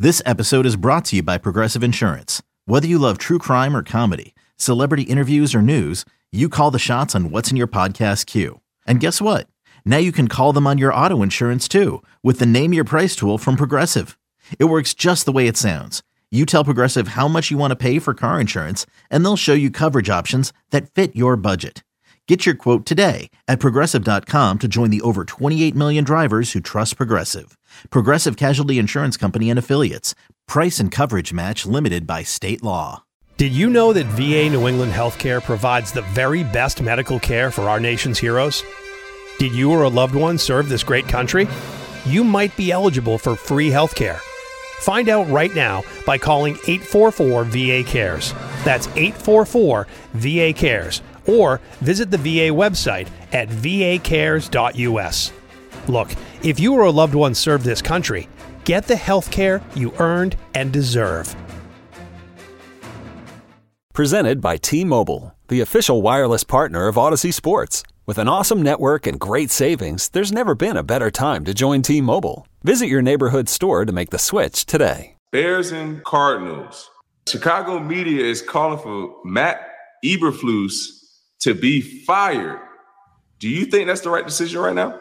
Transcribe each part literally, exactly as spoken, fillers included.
This episode is brought to you by Progressive Insurance. Whether you love true crime or comedy, celebrity interviews or news, you call the shots on what's in your podcast queue. And guess what? Now you can call them on your auto insurance too with the Name Your Price tool from Progressive. It works just the way it sounds. You tell Progressive how much you want to pay for car insurance, and they'll show you coverage options that fit your budget. Get your quote today at Progressive dot com to join the over twenty-eight million drivers who trust Progressive. Progressive Casualty Insurance Company and Affiliates. Price and coverage match limited by state law. Did you know that V A New England Healthcare provides the very best medical care for our nation's heroes? Did you or a loved one serve this great country? You might be eligible for free healthcare. Find out right now by calling eight four four V A cares. That's eight four four V A cares. Or visit the V A website at v a cares dot u s. Look, if you or a loved one served this country, get the health care you earned and deserve. Presented by T-Mobile, the official wireless partner of Odyssey Sports. With an awesome network and great savings, there's never been a better time to join T-Mobile. Visit your neighborhood store to make the switch today. Bears and Cardinals. Chicago media is calling for Matt Eberflus to be fired. Do you think that's the right decision right now?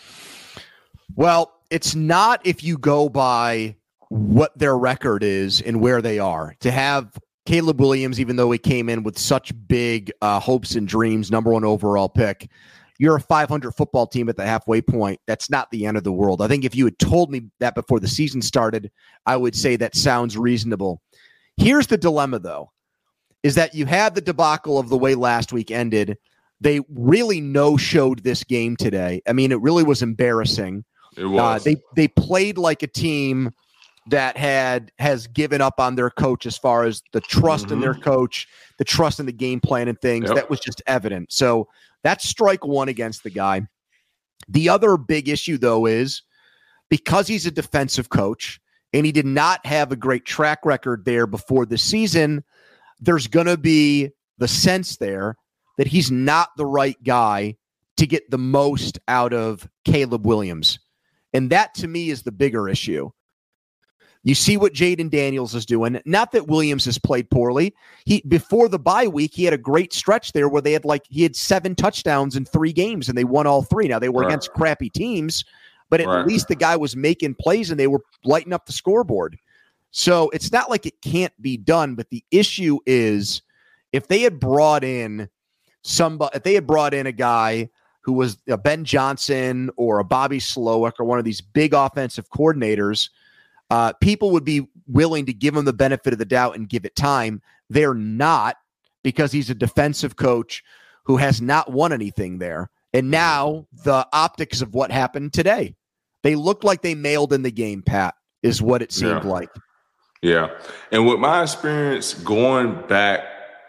Well, it's not if you go by what their record is and where they are. To have Caleb Williams, even though he came in with such big uh, hopes and dreams, number one overall pick, you're a five hundred football team at the halfway point. That's not the end of the world. I think if you had told me that before the season started, I would say that sounds reasonable. Here's the dilemma, though, is that you had the debacle of the way last week ended. They really no-showed this game today. I mean, it really was embarrassing. It was. Uh, they they played like a team that had has given up on their coach as far as the trust mm-hmm. in their coach, the trust in the game plan and things. Yep. That was just evident. So that's strike one against the guy. The other big issue, though, is because he's a defensive coach and he did not have a great track record there before the season, there's going to be the sense there that he's not the right guy to get the most out of Caleb Williams. And that, to me, is the bigger issue. You see what Jaden Daniels is doing. Not that Williams has played poorly. He before the bye week, he had a great stretch there where they had like he had seven touchdowns in three games and they won all three. Now they were right. against crappy teams, but at right. least the guy was making plays and they were lighting up the scoreboard. So it's not like it can't be done, but the issue is if they had brought in somebody, if they had brought in a guy who was a Ben Johnson or a Bobby Slowick or one of these big offensive coordinators, uh, people would be willing to give him the benefit of the doubt and give it time. They're not, because he's a defensive coach who has not won anything there. And now the optics of what happened today, they looked like they mailed in the game, Pat, is what it seemed yeah. like. Yeah. And with my experience going back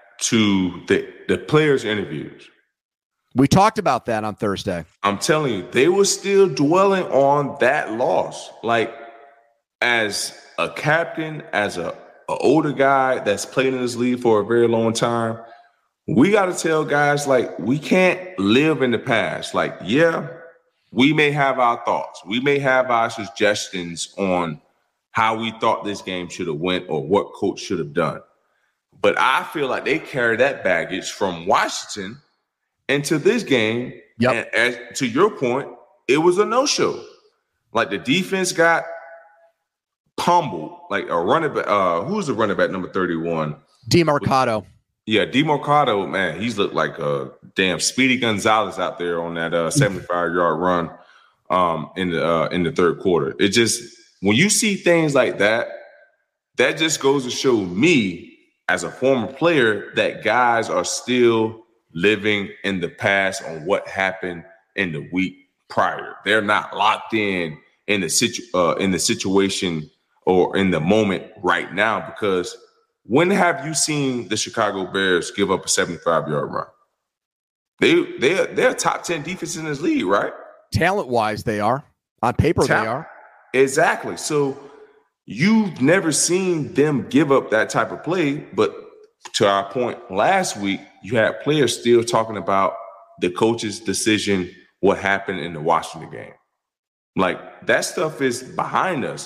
to the, the players' interviews, we talked about that on Thursday. I'm telling you, they were still dwelling on that loss. Like, as a captain, as a, a older guy that's played in this league for a very long time, we got to tell guys, like, we can't live in the past. Like, yeah, we may have our thoughts. We may have our suggestions on how we thought this game should have went or what coach should have done. But I feel like they carry that baggage from Washington into this game. Yep. And as, to your point, it was a no-show. Like, the defense got pummeled. Like a running back, uh, who's the running back number thirty-one? DeMarcado. Yeah, DeMarcado, man, he's looked like a damn Speedy Gonzalez out there on that uh, seventy-five-yard run um, in the uh, in the third quarter. It just, when you see things like that, that just goes to show me as a former player that guys are still living in the past on what happened in the week prior. They're not locked in in the situ uh, in the situation or in the moment right now, because when have you seen the Chicago Bears give up a seventy-five-yard run? They they they're a top ten defense in this league, right? Talent wise, they are. On paper, Talent. they are. Exactly. So you've never seen them give up that type of play. But to our point last week, you had players still talking about the coach's decision, what happened in the Washington game. Like, that stuff is behind us.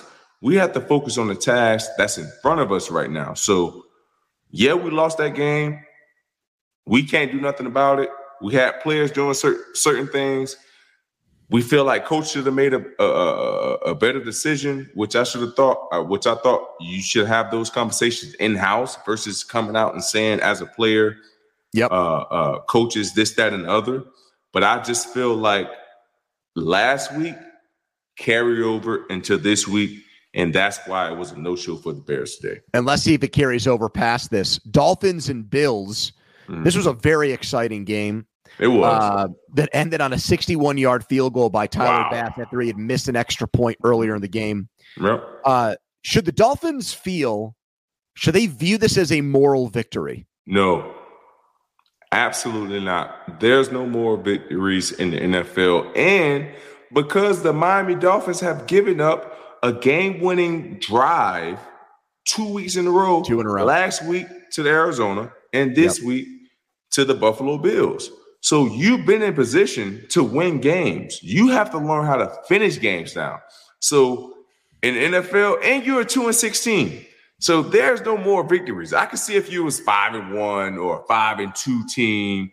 We have to focus on the task that's in front of us right now. So, yeah, we lost that game. We can't do nothing about it. We had players doing certain certain things. We feel like coach should have made a, a, a better decision, which I should have thought, uh, which I thought you should have those conversations in-house versus coming out and saying as a player, yep, uh, uh, coaches, this, that, and the other. But I just feel like last week carry over into this week, and that's why it was a no-show for the Bears today. And let's see if it carries over past this. Dolphins and Bills. Mm-hmm. This was a very exciting game. It was. Uh, that ended on a sixty-one-yard field goal by Tyler wow. Bass after he had missed an extra point earlier in the game. Yep. Uh, should the Dolphins feel, should they view this as a moral victory? No. Absolutely not. There's no more victories in the N F L. And because the Miami Dolphins have given up a game-winning drive two weeks in a row. Two in a row. Last week to the Arizona and this yep. week to the Buffalo Bills. So you've been in position to win games. You have to learn how to finish games now. So in the N F L, and you're a two and sixteen. So there's no more victories. I could see if you was five and one or five and two team,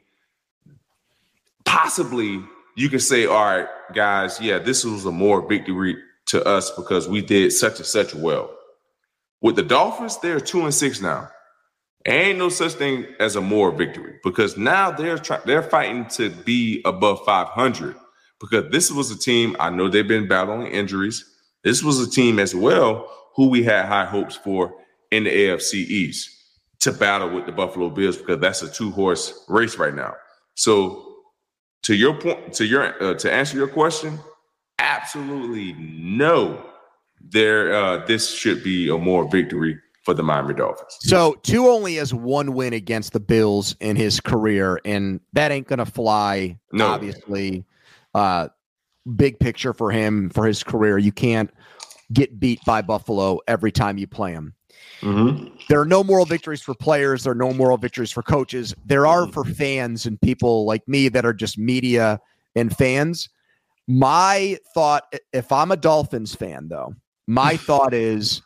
possibly you could say, all right, guys, yeah, this was a more victory to us because we did such and such well. With the Dolphins, they're two and six now. Ain't no such thing as a more victory because now they're trying, they're fighting to be above five hundred because this was a team, I know they've been battling injuries. This was a team as well who we had high hopes for in the A F C East to battle with the Buffalo Bills because that's a two-horse race right now. So to your point, to your uh, to answer your question, absolutely no. There, uh, this should be a more victory for the Miami Dolphins. So two only has one win against the Bills in his career, and that ain't gonna fly. No. Obviously, uh, big picture for him for his career. You can't get beat by Buffalo every time you play them. Mm-hmm. There are no moral victories for players. There are no moral victories for coaches. There are for fans and people like me that are just media and fans. My thought, if I'm a Dolphins fan, though, my thought is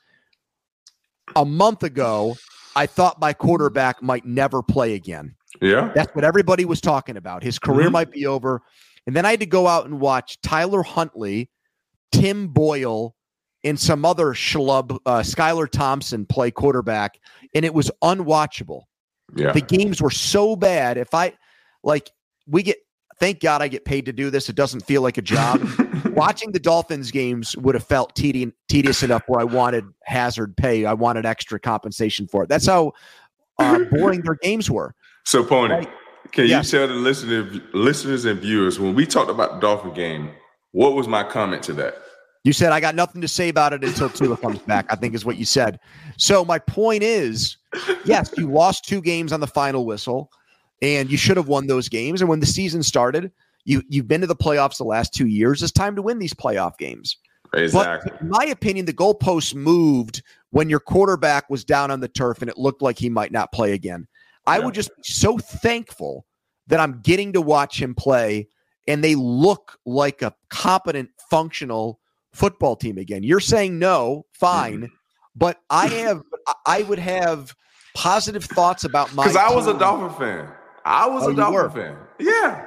a month ago, I thought my quarterback might never play again. Yeah. That's what everybody was talking about. His career mm-hmm. might be over. And then I had to go out and watch Tyler Huntley, Tim Boyle, and some other schlub, uh, Skylar Thompson play quarterback, and it was unwatchable. Yeah. The games were so bad. If I, like, we get, thank God I get paid to do this. It doesn't feel like a job. Watching the Dolphins games would have felt tedi- tedious enough where I wanted hazard pay. I wanted extra compensation for it. That's how uh, boring their games were. So, Pony, like, can yes. you tell the listener, listeners and viewers, when we talked about the Dolphin game, what was my comment to that? You said, I got nothing to say about it until Tua comes back, I think is what you said. So my point is, yes, you lost two games on the final whistle, and you should have won those games. And when the season started, you, you've been to the playoffs the last two years. It's time to win these playoff games. Exactly. But in my opinion, the goalposts moved when your quarterback was down on the turf and it looked like he might not play again. I yeah. would just be so thankful that I'm getting to watch him play, and they look like a competent, functional football team again. You're saying no, fine, mm-hmm. but I have, I would have positive thoughts about my. Because I was a Dolphin fan. I was oh, a Dolphin fan. Yeah,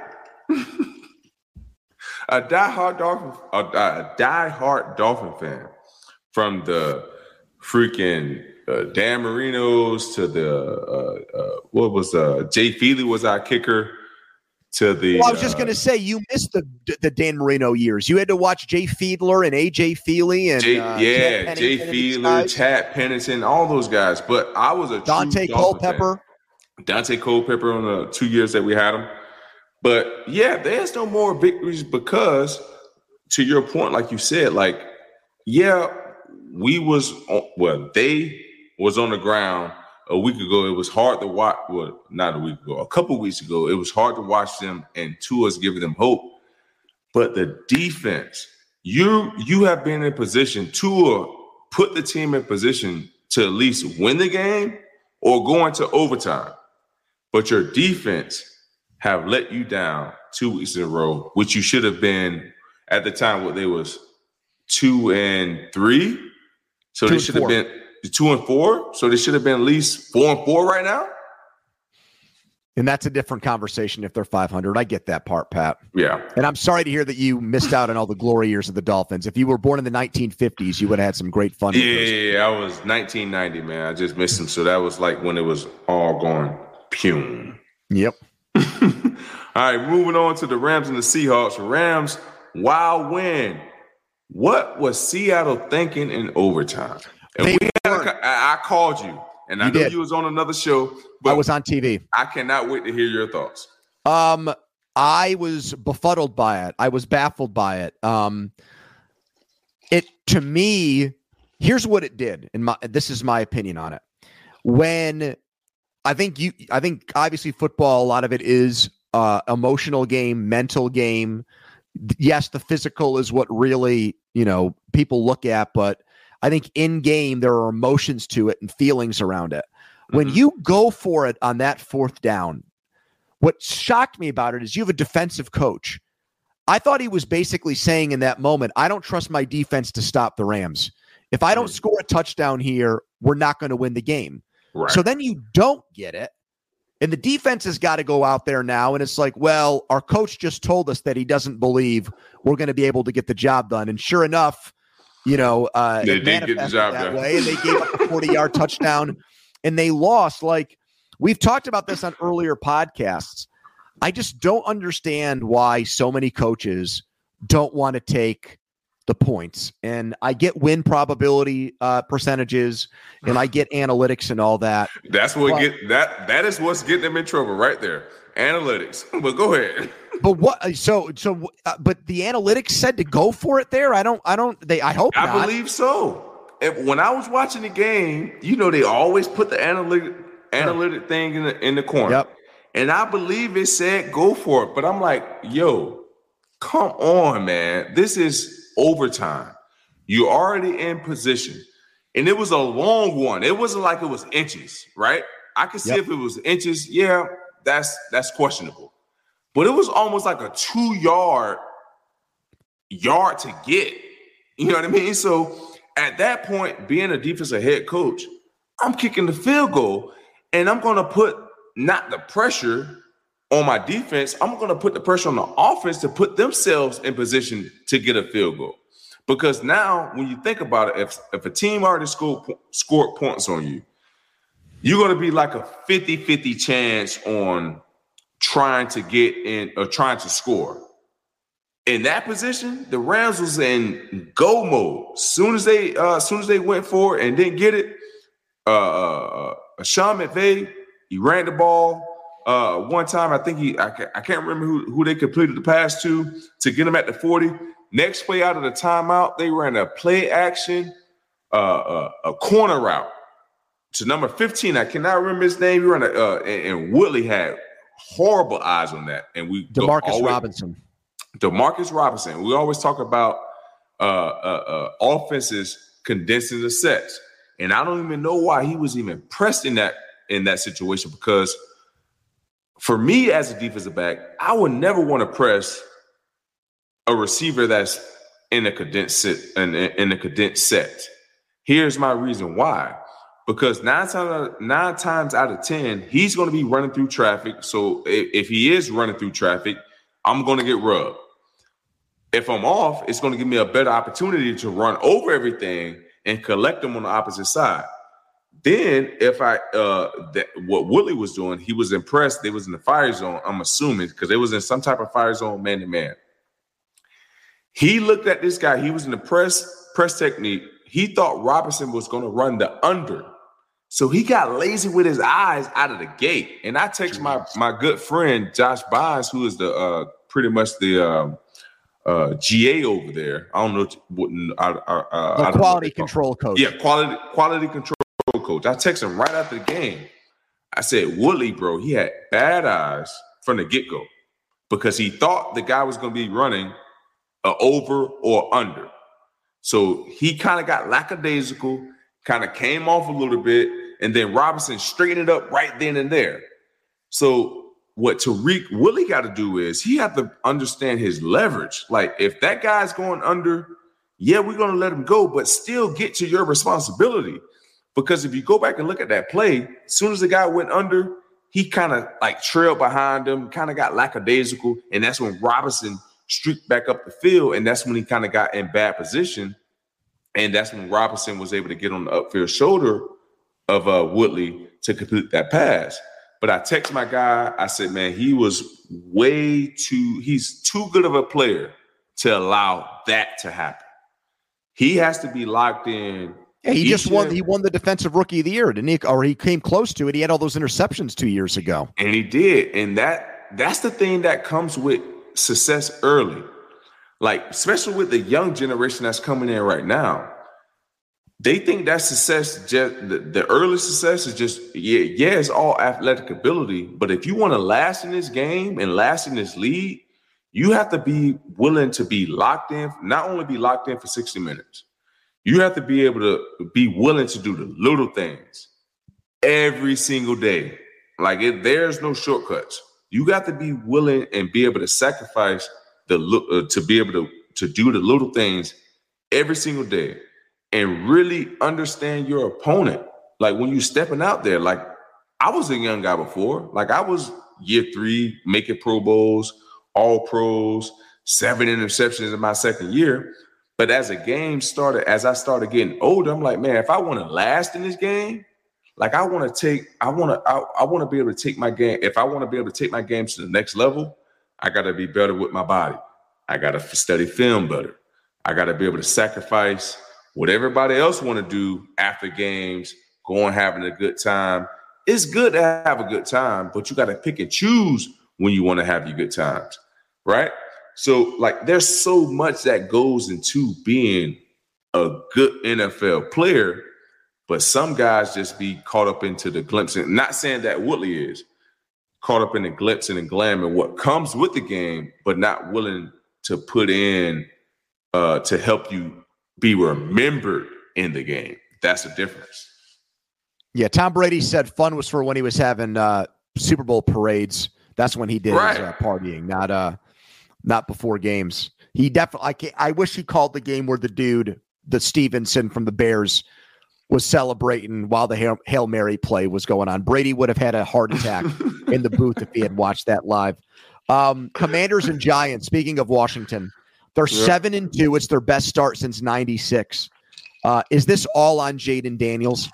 a diehard Dolphin, a, a diehard Dolphin fan from the freaking uh, Dan Marinos to the uh, uh, what was uh, Jay Feely was our kicker. To the, well, I was just uh, going to say, you missed the the Dan Marino years. You had to watch Jay Fiedler and A J Feely and Jay, uh, yeah, Jay Fiedler, Chad Pennington, all those guys. But I was a Dante Culpepper, fan. Dante Culpepper on the two years that we had him. But yeah, there's no more victories because, to your point, like you said, like yeah, we was on, well, they was on the ground. A week ago, it was hard to watch. Well, not a week ago, a couple weeks ago, it was hard to watch them, and Tua's giving them hope. But the defense, you you have been in position. Tua put the team in position to at least win the game or go into overtime. But your defense have let you down two weeks in a row, which you should have been at the time. What they was two and three. So two they should have been two and four. So they should have been at least four and four right now. And that's a different conversation if they're five hundred. I get that part, Pat. Yeah. And I'm sorry to hear that you missed out on all the glory years of the Dolphins. If you were born in the nineteen fifties, you would have had some great fun. Yeah, yeah, yeah. I was nineteen ninety, man. I just missed them. So that was like when it was all going pum. Yep. All right, moving on to the Rams and the Seahawks. Rams, wild win. What was Seattle thinking in overtime? And we had a, I called you, and I you knew did. you was on another show. But I was on T V. I cannot wait to hear your thoughts. Um, I was befuddled by it. I was baffled by it. Um, it to me, here's what it did. And my this is my opinion on it. When I think you, I think obviously football, a lot of it is uh, emotional game, mental game. Yes, the physical is what really, you know, people look at, but I think in game there are emotions to it and feelings around it. When Mm-hmm. you go for it on that fourth down, what shocked me about it is you have a defensive coach. I thought he was basically saying in that moment, I don't trust my defense to stop the Rams. If I don't score a touchdown here, we're not going to win the game. Right. So then you don't get it. And the defense has got to go out there now. And it's like, well, our coach just told us that he doesn't believe we're going to be able to get the job done. And sure enough, you know, uh, They it did get the manifested job that done. way. And they gave up a forty-yard touchdown and they lost. Like, we've talked about this on earlier podcasts. I just don't understand why so many coaches don't want to take the points. And I get win probability uh, percentages and I get analytics and all that. That's what But- get that that is what's getting them in trouble right there. Analytics. But go ahead. But what? So so. Uh, but the analytics said to go for it there. I don't. I don't. They. I hope I not. believe so. If, when I was watching the game, you know, they always put the analytic analytic thing in the in the corner. Yep. And I believe it said go for it. But I'm like, yo, come on, man. This is overtime. You're already in position. And it was a long one. It wasn't like it was inches, right? I could see Yep. if it was inches, yeah, that's that's questionable. But it was almost like a two-yard yard to get. You know what I mean? So at that point, being a defensive head coach, I'm kicking the field goal, and I'm going to put not the pressure on my defense. I'm going to put the pressure on the offense to put themselves in position to get a field goal. Because now, when you think about it, if, if a team already scored, scored points on you, you're going to be like a fifty-fifty chance on trying to get in or trying to score. In that position, the Rams was in go mode. Soon as they, uh, soon as they went for it and didn't get it, uh, uh, Sean McVay, he ran the ball uh, one time. I think he, I can't, I can't remember who, who they completed the pass to to get him at the forty. Next play out of the timeout, they ran a play action, uh, uh, a corner route to number fifteen. I cannot remember his name. He ran a, uh, and, and Woodley had horrible eyes on that. And we DeMarcus always, Robinson. DeMarcus Robinson. We always talk about uh, uh, uh, offenses condensing the sets, and I don't even know why he was even pressed in that in that situation. Because for me as a defensive back, I would never want to press a receiver that's in a condensed set. In, in a condensed set. Here's my reason why. Because nine times nine times out of ten, he's going to be running through traffic. So if, if he is running through traffic, I'm going to get rubbed. If I'm off, it's going to give me a better opportunity to run over everything and collect them on the opposite side. Then, if I uh, that what Woodley was doing, he was impressed. They was in the fire zone. I'm assuming because they was in some type of fire zone, man to man. He looked at this guy. He was in the press press technique. He thought Robinson was going to run the under. So he got lazy with his eyes out of the gate. And I text my my good friend Josh Bynes, who is the uh, pretty much the uh, uh, G A over there. I don't know what I, I, I, The I don't quality know control coach. Yeah, quality quality control coach. I texted him right after the game. I said, Woodley, bro, he had bad eyes from the get go because he thought the guy was going to be running a over or under. So he kind of got lackadaisical, kind of came off a little bit, and then Robinson straightened it up right then and there. So what Tariq Woodley got to do is he have to understand his leverage. Like if that guy's going under, yeah, we're going to let him go, but still get to your responsibility. Because if you go back and look at that play, as soon as the guy went under, he kind of like trailed behind him, kind of got lackadaisical. And that's when Robinson streaked back up the field. And that's when he kind of got in bad position. And that's when Robinson was able to get on the upfield shoulder of uh, Woodley to complete that pass. But I text my guy. I said, man, he was way too, he's too good of a player to allow that to happen. He has to be locked in. Yeah, he just won. He won the Defensive Rookie of the Year, didn't he? Or he came close to it. He had all those interceptions two years ago. And he did. And that that's the thing that comes with success early. Like, especially with the young generation that's coming in right now. They think that success, just the, the early success is just, yeah, yeah, it's all athletic ability. But if you want to last in this game and last in this league, you have to be willing to be locked in, not only be locked in for sixty minutes. You have to be able to be willing to do the little things every single day. Like, it, there's no shortcuts. You got to be willing and be able to sacrifice the uh, to be able to, to do the little things every single day and really understand your opponent. Like, when you're stepping out there, like, I was a young guy before. Like, I was year three, making Pro Bowls, all pros, seven interceptions in my second year. But as a game started, as I started getting older, I'm like, man, if I want to last in this game, like I want to take, I want to, I, I want to be able to take my game. If I want to be able to take my game to the next level, I got to be better with my body. I got to study film better. I got to be able to sacrifice what everybody else want to do after games, going, having a good time. It's good to have a good time, but you got to pick and choose when you want to have your good times, right? So, like, there's so much that goes into being a good N F L player, but some guys just be caught up into the glimpse. And not saying that Woodley is caught up in the glitz and the glam and what comes with the game, but not willing to put in uh, to help you be remembered in the game. That's the difference. Yeah, Tom Brady said fun was for when he was having uh, Super Bowl parades. That's when he did right. his uh, partying, not uh. Not before games. He definitely. I, can't, I wish he called the game where the dude, the Stevenson from the Bears, was celebrating while the Hail, Hail Mary play was going on. Brady would have had a heart attack in the booth if he had watched that live. Um, Commanders and Giants. Speaking of Washington, they're yep. seven and two. It's their best start since ninety-six. Uh, is this all on Jayden Daniels?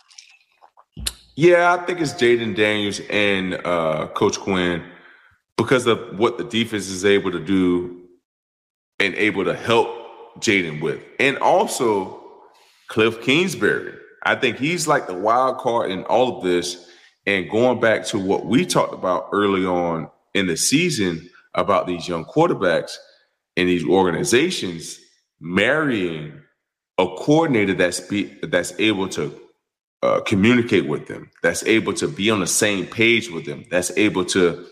Yeah, I think it's Jayden Daniels and uh, Coach Quinn. Because of what the defense is able to do and able to help Jayden with. And also Cliff Kingsbury. I think he's like the wild card in all of this. And going back to what we talked about early on in the season about these young quarterbacks and these organizations marrying a coordinator that's be, that's able to uh, communicate with them, that's able to be on the same page with them, that's able to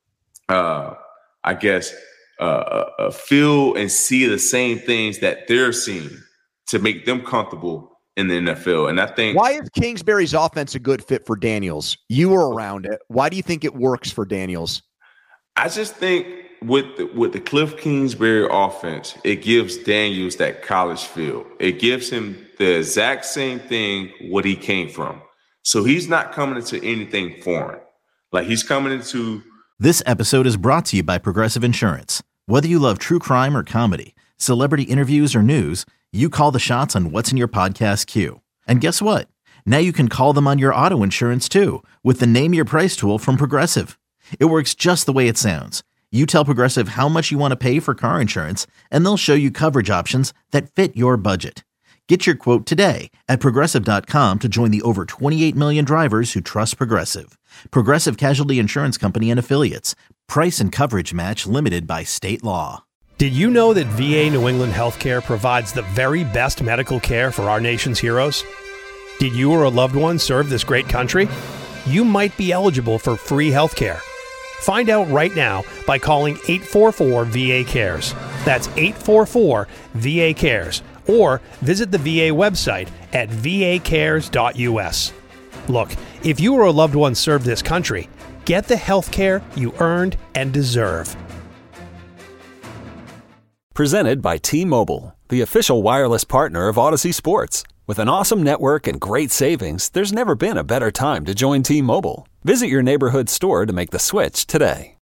Uh, I guess, uh, uh, feel and see the same things that they're seeing to make them comfortable in the N F L. And I think, why is Kingsbury's offense a good fit for Daniels? You were around it. Why do you think it works for Daniels? I just think with the, with the Cliff Kingsbury offense, it gives Daniels that college feel. It gives him the exact same thing what he came from. So he's not coming into anything foreign. Like, he's coming into. This episode is brought to you by Progressive Insurance. Whether you love true crime or comedy, celebrity interviews or news, you call the shots on what's in your podcast queue. And guess what? Now you can call them on your auto insurance too with the Name Your Price tool from Progressive. It works just the way it sounds. You tell Progressive how much you want to pay for car insurance, and they'll show you coverage options that fit your budget. Get your quote today at Progressive dot com to join the over twenty-eight million drivers who trust Progressive. Progressive Casualty Insurance Company and Affiliates. Price and coverage match limited by state law. Did you know that V A New England Healthcare provides the very best medical care for our nation's heroes? Did you or a loved one serve this great country? You might be eligible for free healthcare. Find out right now by calling eight four four V A cares. That's eight four four V A cares. Or visit the V A website at v a cares dot u s. Look, if you or a loved one served this country, get the health care you earned and deserve. Presented by T-Mobile, the official wireless partner of Odyssey Sports. With an awesome network and great savings, there's never been a better time to join T-Mobile. Visit your neighborhood store to make the switch today.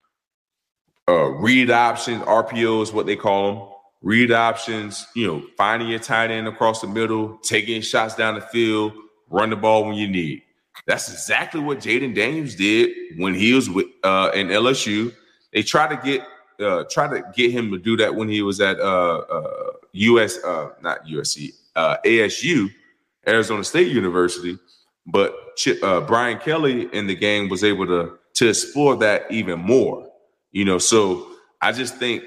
Uh, read options, R P Os, what they call them. Read options, you know, finding your tight end across the middle, taking shots down the field, run the ball when you need. That's exactly what Jayden Daniels did when he was with uh, in L S U. They tried to get uh, try to get him to do that when he was at uh, uh, U S, uh, not U S C, uh, A S U, Arizona State University. But uh, Brian Kelly in the game was able to to explore that even more. You know, so I just think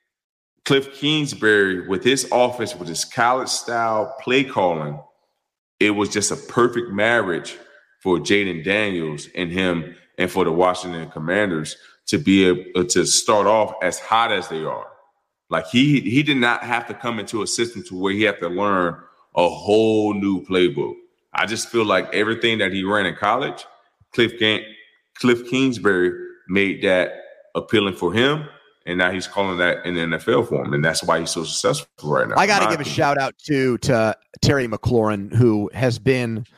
Cliff Kingsbury, with his offense, with his college-style play calling, it was just a perfect marriage for Jayden Daniels and him and for the Washington Commanders to be able to start off as hot as they are. Like, he he did not have to come into a system to where he had to learn a whole new playbook. I just feel like everything that he ran in college, Cliff, Gang- Cliff Kingsbury made that appealing for him. And now he's calling that in the N F L for him. And that's why he's so successful right now. I got to give opinion. a shout out to, to Terry McLaurin, who has been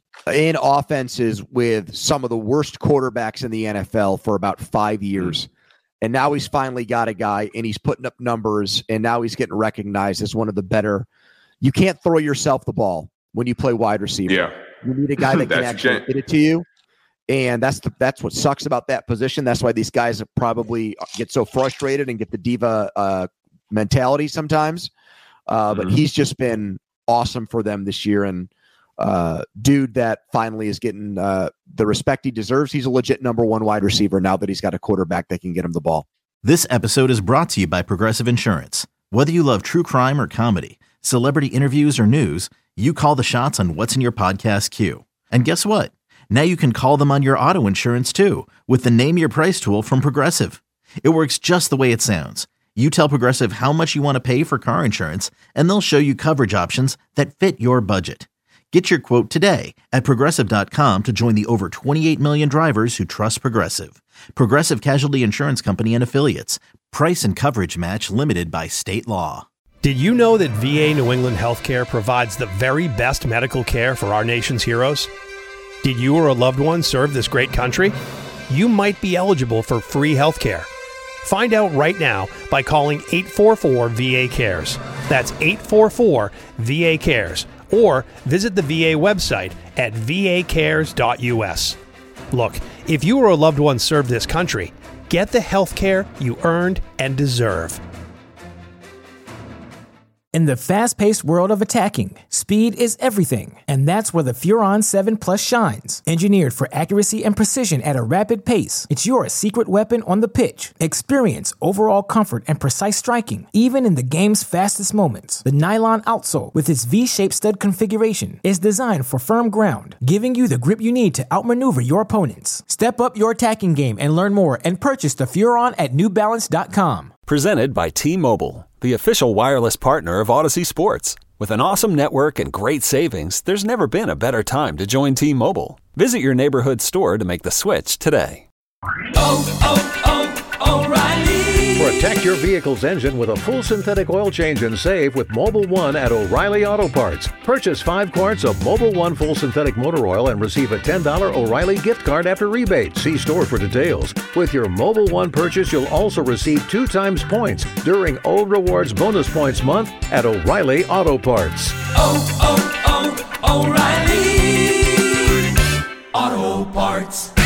in offenses with some of the worst quarterbacks in the N F L for about five years. Mm-hmm. And now he's finally got a guy and he's putting up numbers. And now he's getting recognized as one of the better. You can't throw yourself the ball when you play wide receiver. Yeah. You need a guy that can actually get it to you. And that's the, that's what sucks about that position. That's why these guys probably get so frustrated and get the diva uh, mentality sometimes. Uh, mm-hmm. But he's just been awesome for them this year. And uh, dude that finally is getting uh, the respect he deserves. He's a legit number one wide receiver now that he's got a quarterback that can get him the ball. This episode is brought to you by Progressive Insurance. Whether you love true crime or comedy, celebrity interviews or news, you call the shots on what's in your podcast queue. And guess what? Now you can call them on your auto insurance too with the Name Your Price tool from Progressive. It works just the way it sounds. You tell Progressive how much you want to pay for car insurance, and they'll show you coverage options that fit your budget. Get your quote today at Progressive dot com to join the over twenty-eight million drivers who trust Progressive. Progressive Casualty Insurance Company and Affiliates. Price and coverage match limited by state law. Did you know that V A New England Healthcare provides the very best medical care for our nation's heroes? Did you or a loved one serve this great country? You might be eligible for free health care. Find out right now by calling eight four four V A cares. That's eight four four V A cares. Or visit the V A website at v a cares dot u s. Look, if you or a loved one served this country, get the health care you earned and deserve. In the fast-paced world of attacking, speed is everything, and that's where the Furon seven Plus shines. Engineered for accuracy and precision at a rapid pace, it's your secret weapon on the pitch. Experience overall comfort and precise striking, even in the game's fastest moments. The nylon outsole, with its V-shaped stud configuration, is designed for firm ground, giving you the grip you need to outmaneuver your opponents. Step up your attacking game and learn more and purchase the Furon at new balance dot com. Presented by T-Mobile, the official wireless partner of Odyssey Sports. With an awesome network and great savings, there's never been a better time to join T-Mobile. Visit your neighborhood store to make the switch today. Oh, oh, oh, O'Reilly! Protect your vehicle's engine with a full synthetic oil change and save with Mobil one at O'Reilly Auto Parts. Purchase five quarts of Mobil one full synthetic motor oil and receive a ten dollars O'Reilly gift card after rebate. See store for details. With your Mobil one purchase, you'll also receive two times points during O Rewards Bonus Points Month at O'Reilly Auto Parts. Oh, oh, oh, O'Reilly Auto Parts.